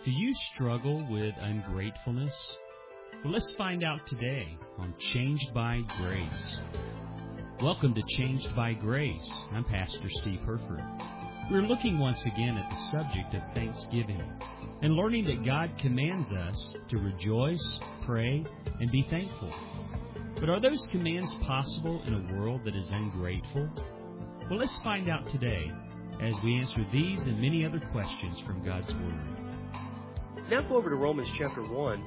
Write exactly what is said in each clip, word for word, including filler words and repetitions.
Do you struggle with ungratefulness? Well, let's find out today on Changed by Grace. Welcome to Changed by Grace. I'm Pastor Steve Herford. We're looking once again at the subject of Thanksgiving and learning that God commands us to rejoice, pray, and be thankful. But are those commands possible in a world that is ungrateful? Well, let's find out today as we answer these and many other questions from God's Word. Now go over to Romans chapter one.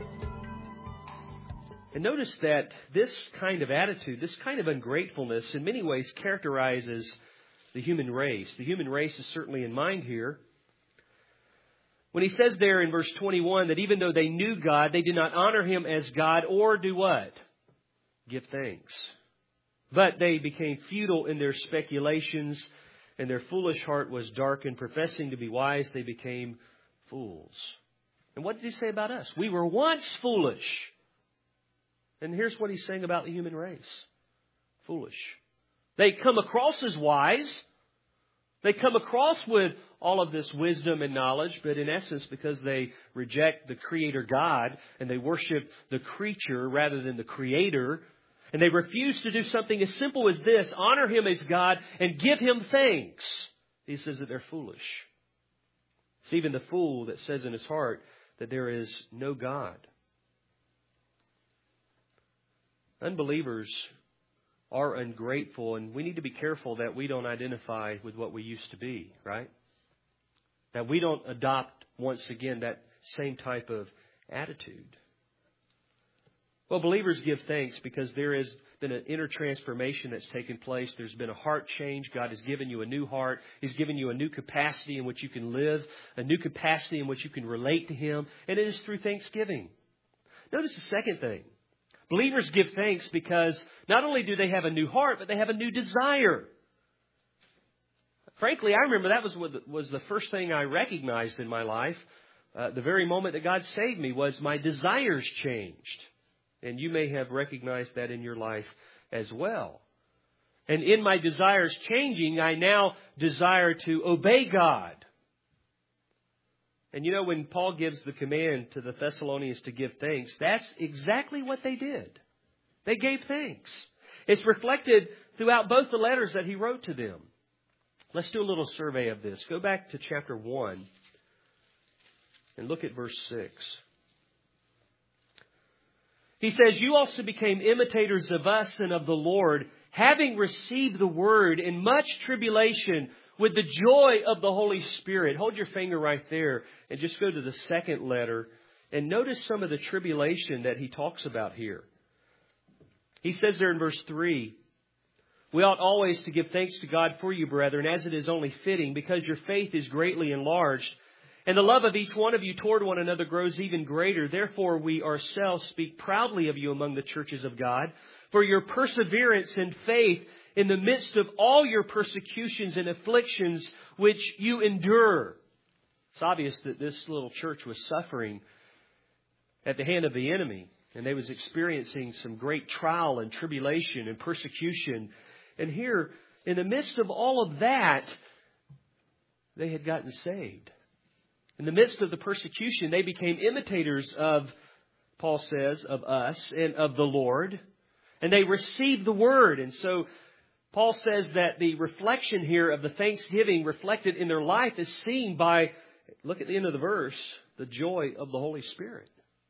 And notice that this kind of attitude, this kind of ungratefulness, in many ways characterizes the human race. The human race is certainly in mind here. When he says there in verse twenty-one that even though they knew God, they did not honor Him as God or do what? Give thanks. But they became futile in their speculations, and their foolish heart was darkened. Professing to be wise, they became fools. And what did he say about us? We were once foolish. And here's what he's saying about the human race. Foolish. They come across as wise. They come across with all of this wisdom and knowledge, but in essence, because they reject the Creator God and they worship the creature rather than the Creator, and they refuse to do something as simple as this, honor Him as God and give Him thanks, he says that they're foolish. It's even the fool that says in his heart that there is no God. Unbelievers are ungrateful, and we need to be careful that we don't identify with what we used to be, right? That we don't adopt, once again, that same type of attitude. Well, believers give thanks because there has been an inner transformation that's taken place. There's been a heart change. God has given you a new heart. He's given you a new capacity in which you can live, a new capacity in which you can relate to Him, and it is through thanksgiving. Notice the second thing. Believers give thanks because not only do they have a new heart, but they have a new desire. Frankly, I remember that was what was the first thing I recognized in my life. Uh, the very moment that God saved me was my desires changed. And you may have recognized that in your life as well. And in my desires changing, I now desire to obey God. And you know, when Paul gives the command to the Thessalonians to give thanks, that's exactly what they did. They gave thanks. It's reflected throughout both the letters that he wrote to them. Let's do a little survey of this. Go back to chapter one and look at verse six. He says, you also became imitators of us and of the Lord, having received the word in much tribulation with the joy of the Holy Spirit. Hold your finger right there and just go to the second letter and notice some of the tribulation that he talks about here. He says there in verse three, we ought always to give thanks to God for you, brethren, as it is only fitting, because your faith is greatly enlarged, and the love of each one of you toward one another grows even greater. Therefore, we ourselves speak proudly of you among the churches of God, for your perseverance and faith in the midst of all your persecutions and afflictions which you endure. It's obvious that this little church was suffering at the hand of the enemy, and they was experiencing some great trial and tribulation and persecution. And here, in the midst of all of that, they had gotten saved. In the midst of the persecution, they became imitators of, Paul says, of us and of the Lord. And they received the word. And so Paul says that the reflection here of the thanksgiving reflected in their life is seen by, look at the end of the verse, the joy of the Holy Spirit.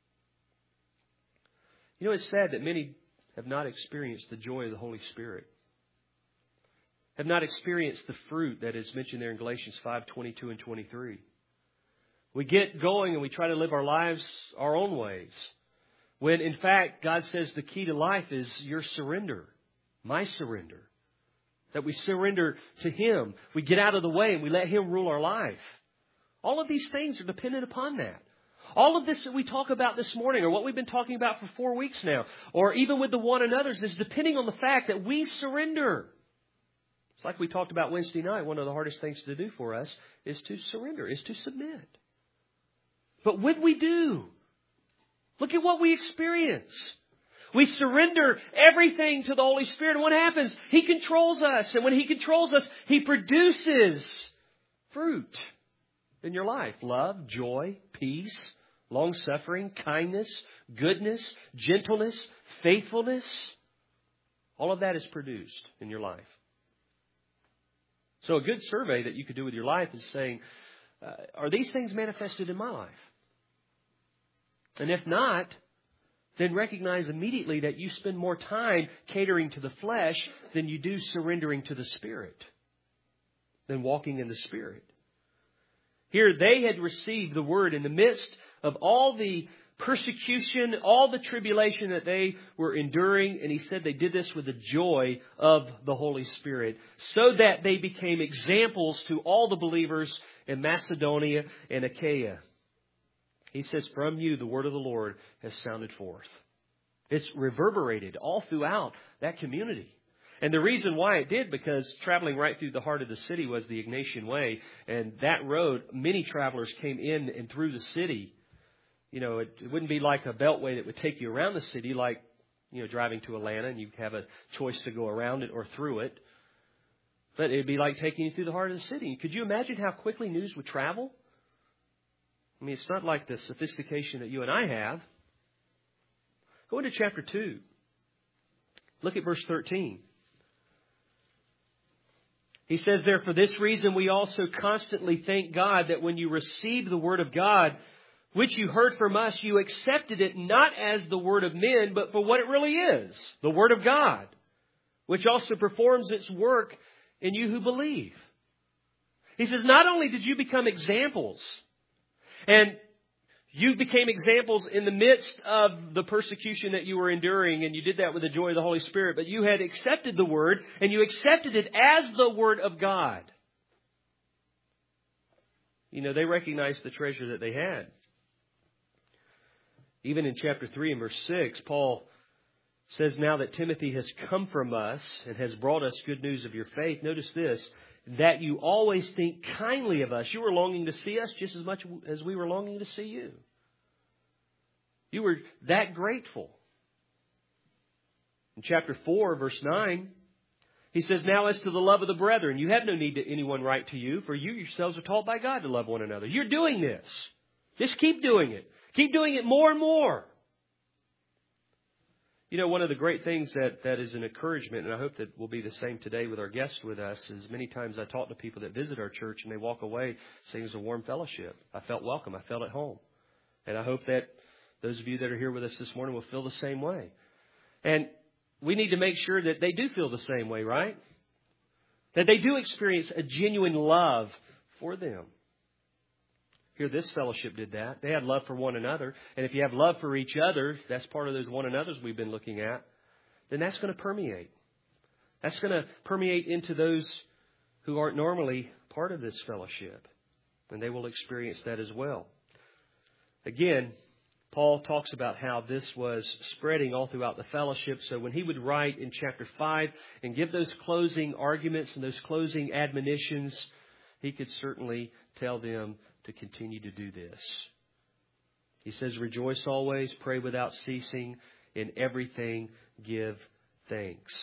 You know, it's sad that many have not experienced the joy of the Holy Spirit. Have not experienced the fruit that is mentioned there in Galatians five, twenty-two and twenty-three. We get going and we try to live our lives our own ways. When in fact, God says the key to life is your surrender. My surrender. That we surrender to Him. We get out of the way and we let Him rule our life. All of these things are dependent upon that. All of this that we talk about this morning, or what we've been talking about for four weeks now, or even with the one another's, is depending on the fact that we surrender. It's like we talked about Wednesday night. One of the hardest things to do for us is to surrender, is to submit. But when we do, look at what we experience. We surrender everything to the Holy Spirit. And what happens? He controls us. And when He controls us, He produces fruit. in your life. Love, joy, peace, long-suffering, kindness, goodness, gentleness, faithfulness. All of that is produced in your life. So a good survey that you could do with your life is saying, uh, are these things manifested in my life? And if not, then recognize immediately that you spend more time catering to the flesh than you do surrendering to the Spirit, than walking in the Spirit. Here they had received the Word in the midst of all the persecution, all the tribulation that they were enduring. And he said they did this with the joy of the Holy Spirit, so that they became examples to all the believers in Macedonia and Achaia. He says, from you the word of the Lord has sounded forth. It's reverberated all throughout that community. And the reason why it did, because traveling right through the heart of the city was the Ignatian Way. And that road, many travelers came in and through the city. You know, it, it wouldn't be like a beltway that would take you around the city, like, you know, driving to Atlanta and you have a choice to go around it or through it. But it'd be like taking you through the heart of the city. Could you imagine how quickly news would travel? I mean, it's not like the sophistication that you and I have. Go into chapter two. Look at verse thirteen. He says there, for this reason we also constantly thank God that when you received the word of God, which you heard from us, you accepted it not as the word of men, but for what it really is, the word of God, which also performs its work in you who believe. He says, not only did you become examples, and you became examples in the midst of the persecution that you were enduring, and you did that with the joy of the Holy Spirit, but you had accepted the Word, and you accepted it as the Word of God. You know, they recognized the treasure that they had. Even in chapter three and verse six, Paul says, now that Timothy has come from us and has brought us good news of your faith, notice this, that you always think kindly of us. You were longing to see us just as much as we were longing to see you. You were that grateful. In chapter four, verse nine, he says, now as to the love of the brethren, you have no need that anyone write to you, for you yourselves are taught by God to love one another. You're doing this. Just keep doing it. Keep doing it more and more. You know, one of the great things that, that is an encouragement, and I hope that will be the same today with our guests with us, is many times I talk to people that visit our church and they walk away saying it was a warm fellowship. I felt welcome. I felt at home. And I hope that those of you that are here with us this morning will feel the same way. And we need to make sure that they do feel the same way, right? That they do experience a genuine love for them. Here, this fellowship did that. They had love for one another. And if you have love for each other, that's part of those one another's we've been looking at, then that's going to permeate. That's going to permeate into those who aren't normally part of this fellowship. And they will experience that as well. Again, Paul talks about how this was spreading all throughout the fellowship. So when he would write in chapter five and give those closing arguments and those closing admonitions, he could certainly tell them to continue to do this. He says, rejoice always, pray without ceasing, in everything give thanks.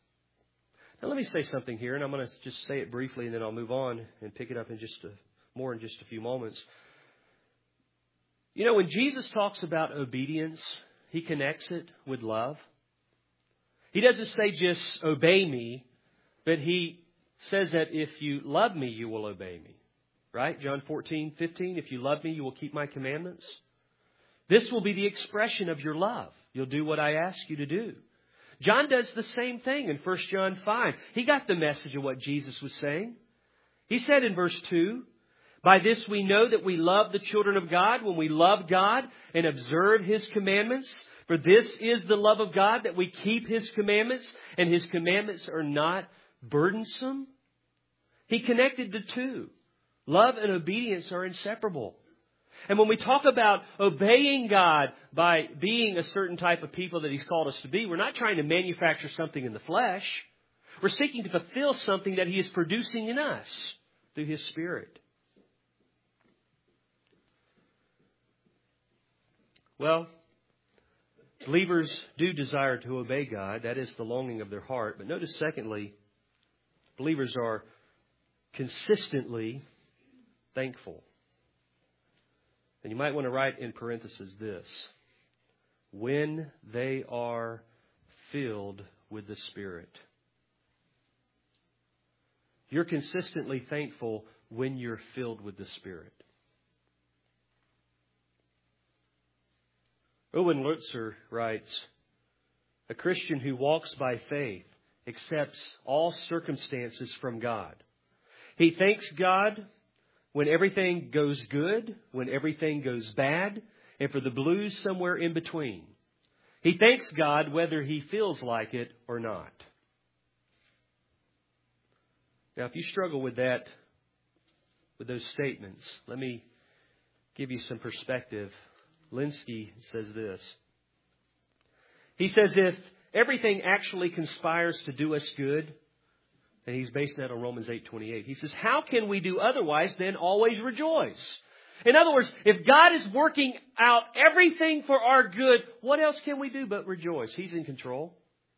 Now let me say something here, and I'm going to just say it briefly and then I'll move on and pick it up in just a, more in just a few moments. You know, when Jesus talks about obedience, he connects it with love. He doesn't say just obey me, but he says that if you love me, you will obey me. Right? John fourteen, fifteen, if you love me, you will keep my commandments. This will be the expression of your love. You'll do what I ask you to do. John does the same thing in First John five. He got the message of what Jesus was saying. He said in verse two, by this we know that we love the children of God when we love God and observe His commandments. For this is the love of God, that we keep His commandments, and His commandments are not burdensome. He connected the two. Love and obedience are inseparable. And when we talk about obeying God by being a certain type of people that He's called us to be, we're not trying to manufacture something in the flesh. We're seeking to fulfill something that He is producing in us through His Spirit. Well, believers do desire to obey God. That is the longing of their heart. But notice, secondly, believers are consistently thankful. And you might want to write in parentheses this: when they are filled with the Spirit. You're consistently thankful when you're filled with the Spirit. Owen Lutzer writes, a Christian who walks by faith accepts all circumstances from God. He thanks God when everything goes good, when everything goes bad, and for the blues somewhere in between. He thanks God whether he feels like it or not. Now, if you struggle with that, with those statements, let me give you some perspective. Linsky says this. He says if everything actually conspires to do us good, and he's basing that on Romans eight twenty-eight. He says, how can we do otherwise than always rejoice? In other words, if God is working out everything for our good, what else can we do but rejoice? He's in control.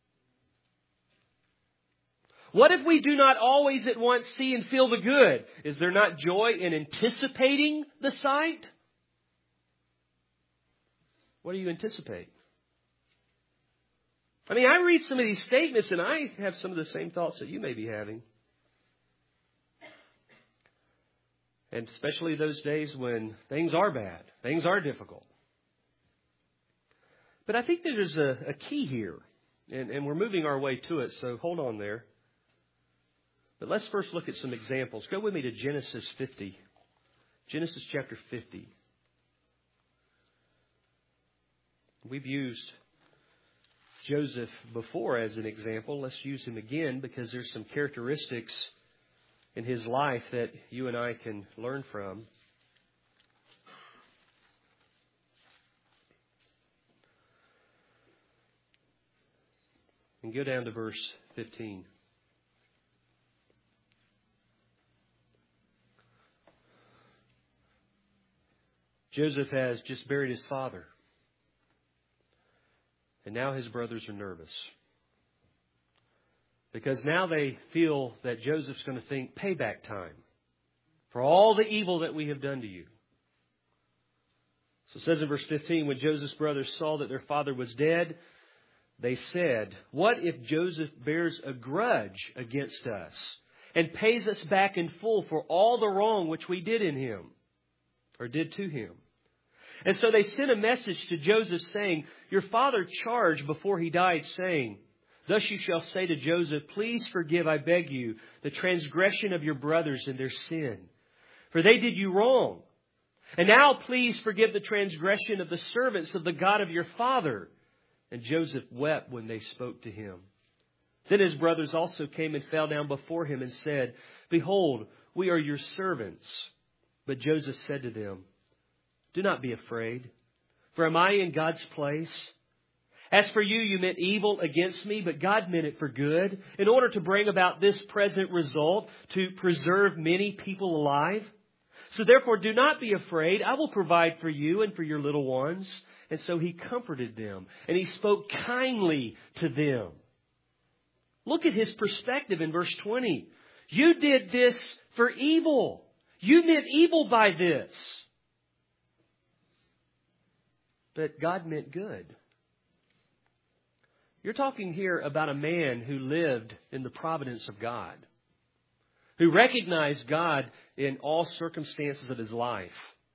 What if we do not always at once see and feel the good? Is there not joy in anticipating the sight? What do you anticipate? I mean, I read some of these statements and I have some of the same thoughts that you may be having. And especially those days when things are bad, things are difficult. But I think there's a, a key here, and, and we're moving our way to it, so hold on there. But let's first look at some examples. Go with me to Genesis fifty. Genesis chapter fifty. We've used Joseph before as an example. Let's use him again because there's some characteristics in his life that you and I can learn from. And go down to verse fifteen. Joseph has just buried his father. And now his brothers are nervous. Because now they feel that Joseph's going to think payback time for all the evil that we have done to you. So it says in verse fifteen, when Joseph's brothers saw that their father was dead, they said, what if Joseph bears a grudge against us and pays us back in full for all the wrong which we did in him or did to him? And so they sent a message to Joseph saying, your father charged before he died, saying, thus you shall say to Joseph, please forgive, I beg you, the transgression of your brothers and their sin. For they did you wrong. And now please forgive the transgression of the servants of the God of your father. And Joseph wept when they spoke to him. Then his brothers also came and fell down before him and said, behold, we are your servants. But Joseph said to them, do not be afraid, for am I in God's place? As for you, you meant evil against me, but God meant it for good, in order to bring about this present result, to preserve many people alive. So therefore, do not be afraid. I will provide for you and for your little ones. And so he comforted them, and he spoke kindly to them. Look at his perspective in verse twenty. You did this for evil. You meant evil by this. But God meant good. You're talking here about a man who lived in the providence of God, who recognized God in all circumstances of his life.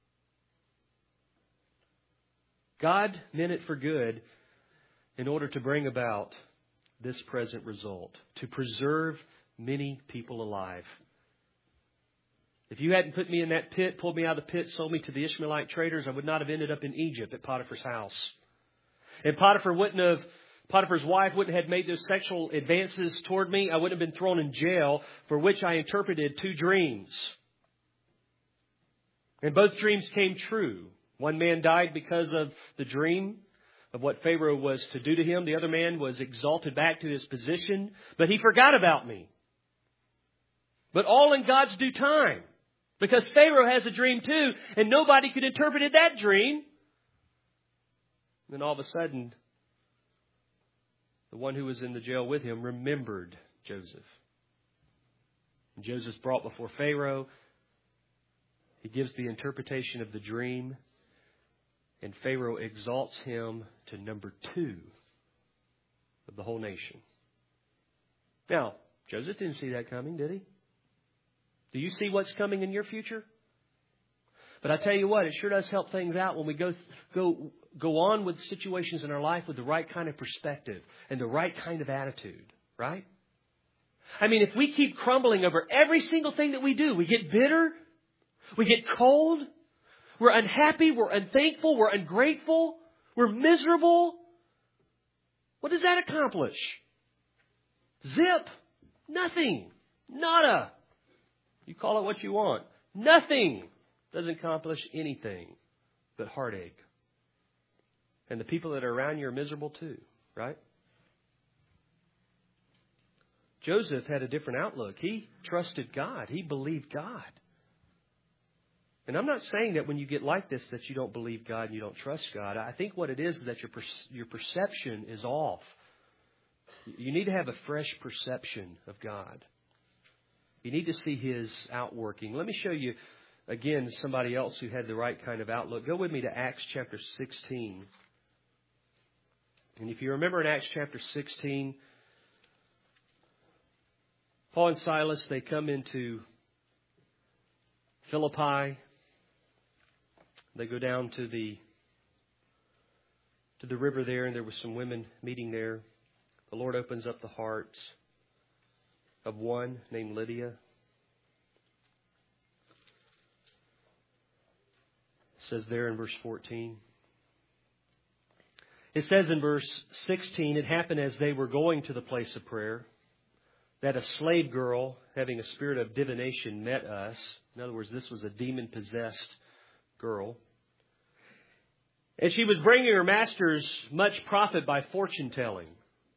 God meant it for good in order to bring about this present result, to preserve many people alive. If you hadn't put me in that pit, pulled me out of the pit, sold me to the Ishmaelite traders, I would not have ended up in Egypt at Potiphar's house. And Potiphar wouldn't have, Potiphar's wife wouldn't have made those sexual advances toward me. I wouldn't have been thrown in jail, for which I interpreted two dreams. And both dreams came true. One man died because of the dream of what Pharaoh was to do to him. The other man was exalted back to his position, but he forgot about me. But all in God's due time. Because Pharaoh has a dream too, and nobody could interpret that dream. Then all of a sudden, the one who was in the jail with him remembered Joseph. And Joseph's brought before Pharaoh. He gives the interpretation of the dream. And Pharaoh exalts him to number two of the whole nation. Now, Joseph didn't see that coming, did he? Do you see what's coming in your future? But I tell you what, it sure does help things out when we go go go on with situations in our life with the right kind of perspective and the right kind of attitude, right? I mean, if we keep crumbling over every single thing that we do, we get bitter, we get cold, we're unhappy, we're unthankful, we're ungrateful, we're miserable. What does that accomplish? Zip. Nothing. Nada. You call it what you want. Nothing. Doesn't accomplish anything but heartache. And the people that are around you are miserable too, right? Joseph had a different outlook. He trusted God. He believed God. And I'm not saying that when you get like this that you don't believe God and you don't trust God. I think what it is is that your your perception is off. You need to have a fresh perception of God. You need to see His outworking. Let me show you, again, somebody else who had the right kind of outlook. Go with me to Acts chapter sixteen. And if you remember in Acts chapter sixteen, Paul and Silas, they come into Philippi. They go down to the to the river there, and there were some women meeting there. The Lord opens up the hearts of one named Lydia. It says there in verse fourteen. It says in verse sixteen, it happened as they were going to the place of prayer that a slave girl having a spirit of divination met us. In other words, this was a demon-possessed girl. And she was bringing her masters much profit by fortune-telling.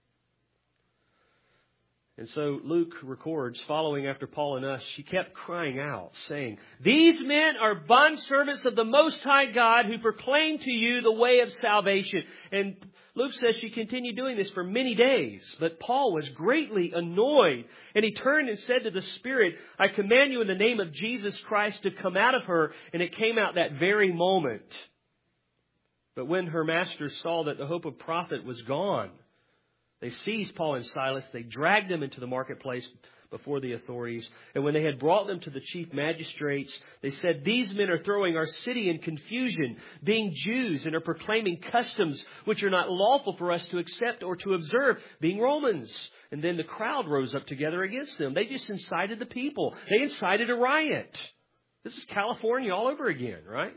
And so Luke records, following after Paul and us, she kept crying out, saying, "These men are bondservants of the Most High God who proclaim to you the way of salvation." And Luke says she continued doing this for many days. But Paul was greatly annoyed. And he turned and said to the Spirit, "I command you in the name of Jesus Christ to come out of her." And it came out that very moment. But when her masters saw that the hope of profit was gone, they seized Paul and Silas. They dragged them into the marketplace before the authorities. And when they had brought them to the chief magistrates, they said, "These men are throwing our city in confusion, being Jews, and are proclaiming customs which are not lawful for us to accept or to observe, being Romans." And then the crowd rose up together against them. They just incited the people. They incited a riot. This is California all over again, right?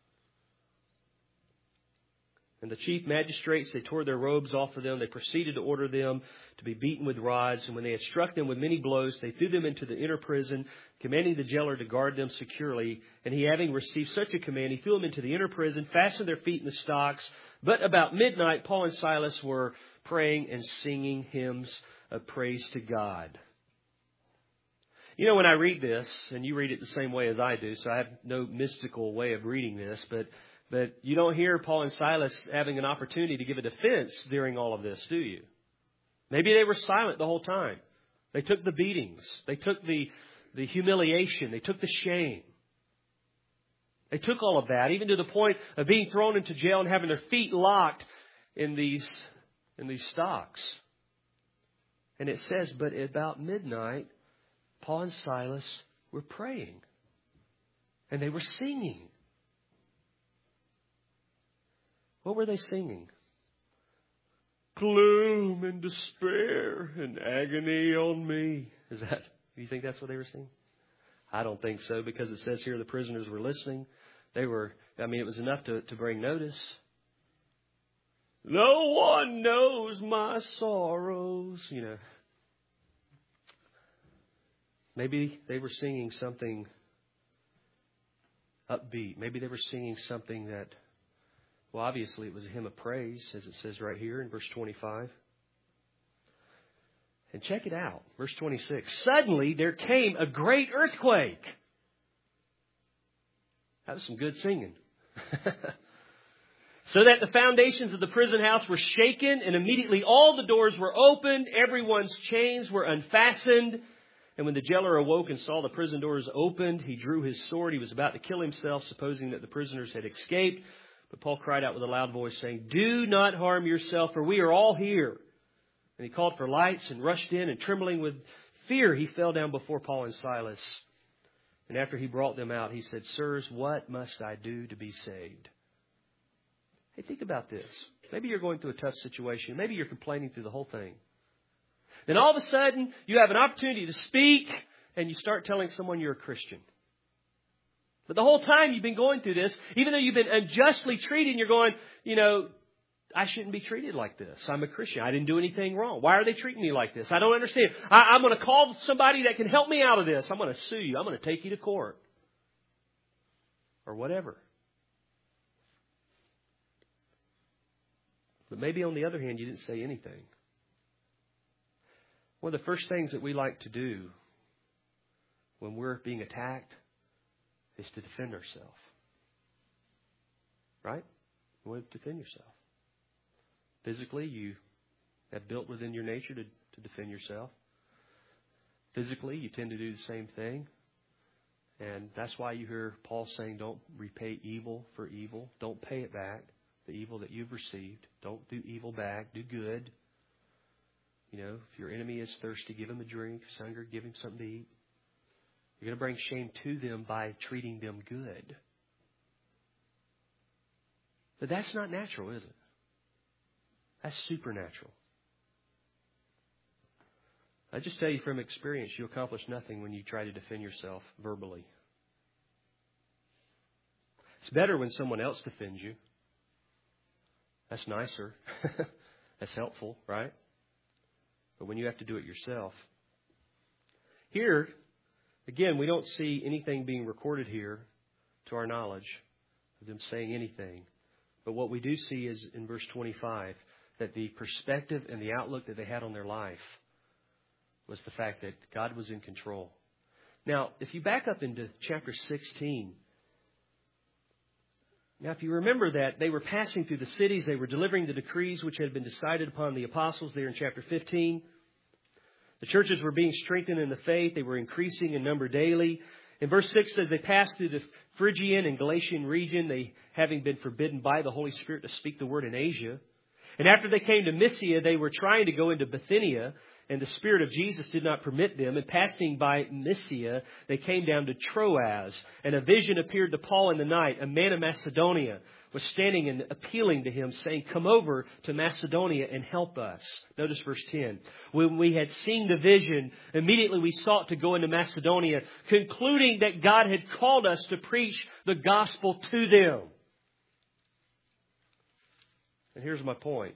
And the chief magistrates, they tore their robes off of them. They proceeded to order them to be beaten with rods. And when they had struck them with many blows, they threw them into the inner prison, commanding the jailer to guard them securely. And he, having received such a command, he threw them into the inner prison, fastened their feet in the stocks. But about midnight, Paul and Silas were praying and singing hymns of praise to God. You know, when I read this, and you read it the same way as I do, so I have no mystical way of reading this, but But you don't hear Paul and Silas having an opportunity to give a defense during all of this, do you? Maybe they were silent the whole time. They took the beatings. They took the, the humiliation. They took the shame. They took all of that, even to the point of being thrown into jail and having their feet locked in these, in these stocks. And it says, but at about midnight, Paul and Silas were praying. And they were singing. What were they singing? Gloom and despair and agony on me. Is that, do you think that's what they were singing? I don't think so, because it says here the prisoners were listening. They were, I mean, it was enough to, to bring notice. No one knows my sorrows. You know. Maybe they were singing something upbeat. Maybe they were singing something that, well, obviously it was a hymn of praise, as it says right here in verse twenty-five. And check it out. Verse twenty-six. Suddenly there came a great earthquake. That was some good singing. So that the foundations of the prison house were shaken, and immediately all the doors were opened, everyone's chains were unfastened. And when the jailer awoke and saw the prison doors opened, he drew his sword. He was about to kill himself, supposing that the prisoners had escaped. But Paul cried out with a loud voice, saying, "Do not harm yourself, for we are all here." And he called for lights and rushed in, and trembling with fear, he fell down before Paul and Silas. And after he brought them out, he said, "Sirs, what must I do to be saved?" Hey, think about this. Maybe you're going through a tough situation. Maybe you're complaining through the whole thing. Then all of a sudden, you have an opportunity to speak, and you start telling someone you're a Christian. But the whole time you've been going through this, even though you've been unjustly treated, you're going, you know, I shouldn't be treated like this. I'm a Christian. I didn't do anything wrong. Why are they treating me like this? I don't understand. I, I'm going to call somebody that can help me out of this. I'm going to sue you. I'm going to take you to court. Or whatever. But maybe on the other hand, you didn't say anything. One of the first things that we like to do when we're being attacked is to defend ourselves. Right? You want to defend yourself. Physically, you have built within your nature to, to defend yourself. Physically, you tend to do the same thing. And that's why you hear Paul saying, don't repay evil for evil. Don't pay it back, the evil that you've received. Don't do evil back. Do good. You know, if your enemy is thirsty, give him a drink. If he's hungry, give him something to eat. You're going to bring shame to them by treating them good. But that's not natural, is it? That's supernatural. I just tell you from experience, you accomplish nothing when you try to defend yourself verbally. It's better when someone else defends you. That's nicer. That's helpful, right? But when you have to do it yourself. Here, again, we don't see anything being recorded here to our knowledge of them saying anything. But what we do see is in verse twenty-five that the perspective and the outlook that they had on their life was the fact that God was in control. Now, if you back up into chapter sixteen, now if you remember that they were passing through the cities, they were delivering the decrees which had been decided upon the apostles there in chapter fifteen. The churches were being strengthened in the faith. They were increasing in number daily. In verse six says they passed through the Phrygian and Galatian region, they having been forbidden by the Holy Spirit to speak the word in Asia. And after they came to Mysia, they were trying to go into Bithynia, and the Spirit of Jesus did not permit them. And passing by Mysia, they came down to Troas. And a vision appeared to Paul in the night. A man of Macedonia was standing and appealing to him, saying, "Come over to Macedonia and help us." Notice verse ten. When we had seen the vision, immediately we sought to go into Macedonia, concluding that God had called us to preach the gospel to them. And here's my point.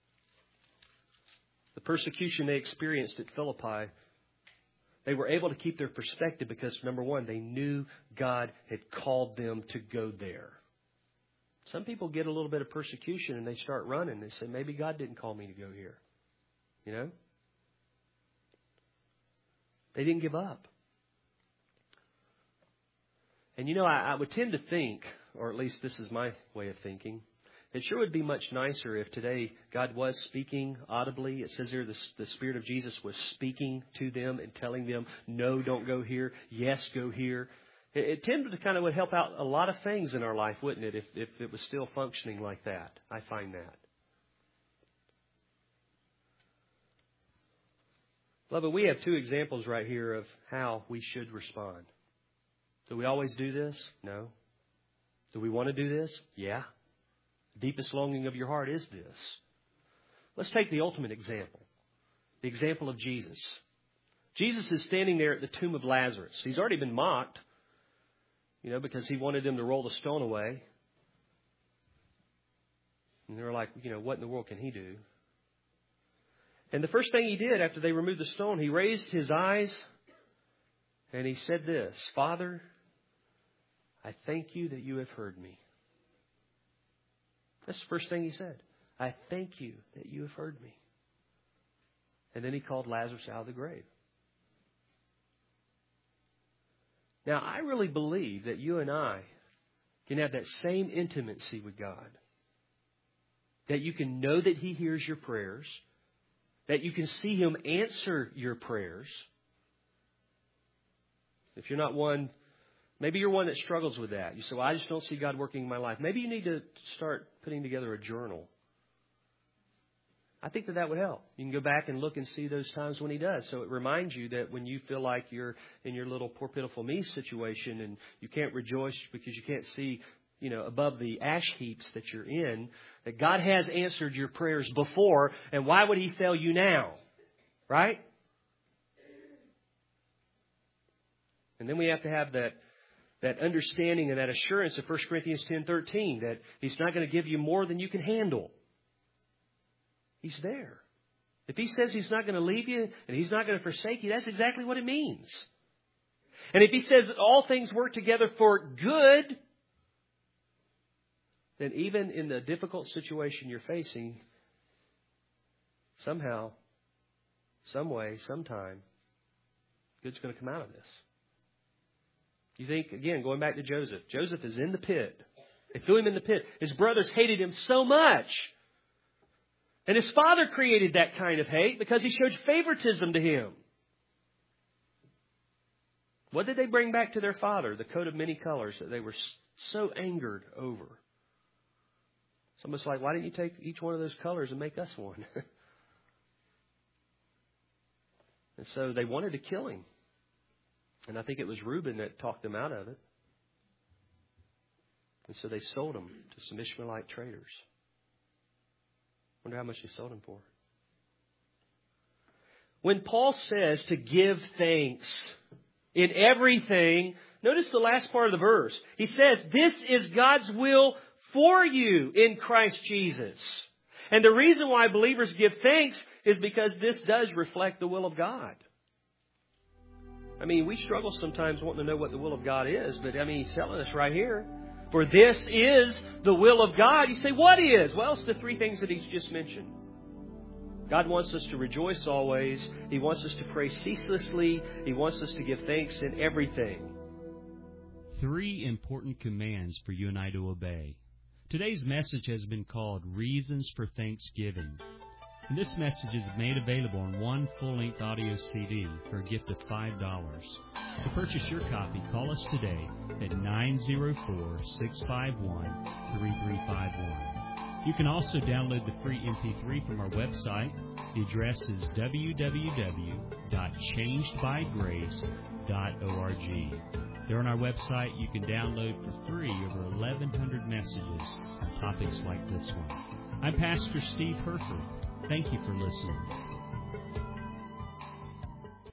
The persecution they experienced at Philippi, they were able to keep their perspective because, number one, they knew God had called them to go there. Some people get a little bit of persecution and they start running. They say, maybe God didn't call me to go here. You know? They didn't give up. And you know, I, I would tend to think, or at least this is my way of thinking, it sure would be much nicer if today God was speaking audibly. It says here the, the Spirit of Jesus was speaking to them and telling them, no, don't go here. Yes, go here. It, it tended to kind of would help out a lot of things in our life, wouldn't it, if, if it was still functioning like that? I find that. Beloved, we have two examples right here of how we should respond. Do we always do this? No. Do we want to do this? Yeah. Deepest longing of your heart is this. Let's take the ultimate example. The example of Jesus. Jesus is standing there at the tomb of Lazarus. He's already been mocked, you know, because he wanted them to roll the stone away. And they were like, you know, what in the world can he do? And the first thing he did after they removed the stone, he raised his eyes and he said this, "Father, I thank you that you have heard me." That's the first thing he said. I thank you that you have heard me. And then he called Lazarus out of the grave. Now, I really believe that you and I can have that same intimacy with God. That you can know that He hears your prayers. That you can see Him answer your prayers. If you're not one Maybe you're one that struggles with that. You say, well, I just don't see God working in my life. Maybe you need to start putting together a journal. I think that that would help. You can go back and look and see those times when He does. So it reminds you that when you feel like you're in your little poor pitiful me situation and you can't rejoice because you can't see, you know, above the ash heaps that you're in, that God has answered your prayers before, and why would He fail you now? Right? And then we have to have that that understanding and that assurance of First Corinthians ten thirteen that He's not going to give you more than you can handle. He's there. If He says He's not going to leave you and He's not going to forsake you, that's exactly what it means. And if He says that all things work together for good, then even in the difficult situation you're facing, somehow, some way, sometime, good's going to come out of this. You think, again, going back to Joseph. Joseph is in the pit. They threw him in the pit. His brothers hated him so much. And his father created that kind of hate because he showed favoritism to him. What did they bring back to their father? The coat of many colors that they were so angered over. It's almost like, why didn't you take each one of those colors and make us one? And so they wanted to kill him. And I think it was Reuben that talked them out of it. And so they sold him to some Ishmaelite traders. Wonder how much they sold him for. When Paul says to give thanks in everything, notice the last part of the verse. He says, this is God's will for you in Christ Jesus. And the reason why believers give thanks is because this does reflect the will of God. I mean, we struggle sometimes wanting to know what the will of God is, but I mean, He's telling us right here. For this is the will of God. You say, what is? Well, it's the three things that He's just mentioned. God wants us to rejoice always. He wants us to pray ceaselessly. He wants us to give thanks in everything. Three important commands for you and I to obey. Today's message has been called Reasons for Thanksgiving. And this message is made available on one full-length audio C D for a gift of five dollars. To purchase your copy, call us today at nine zero four, six five one, three three five one. You can also download the free M P three from our website. The address is w w w dot changed by grace dot org. There on our website, you can download for free over eleven hundred messages on topics like this one. I'm Pastor Steve Herford. Thank you for listening.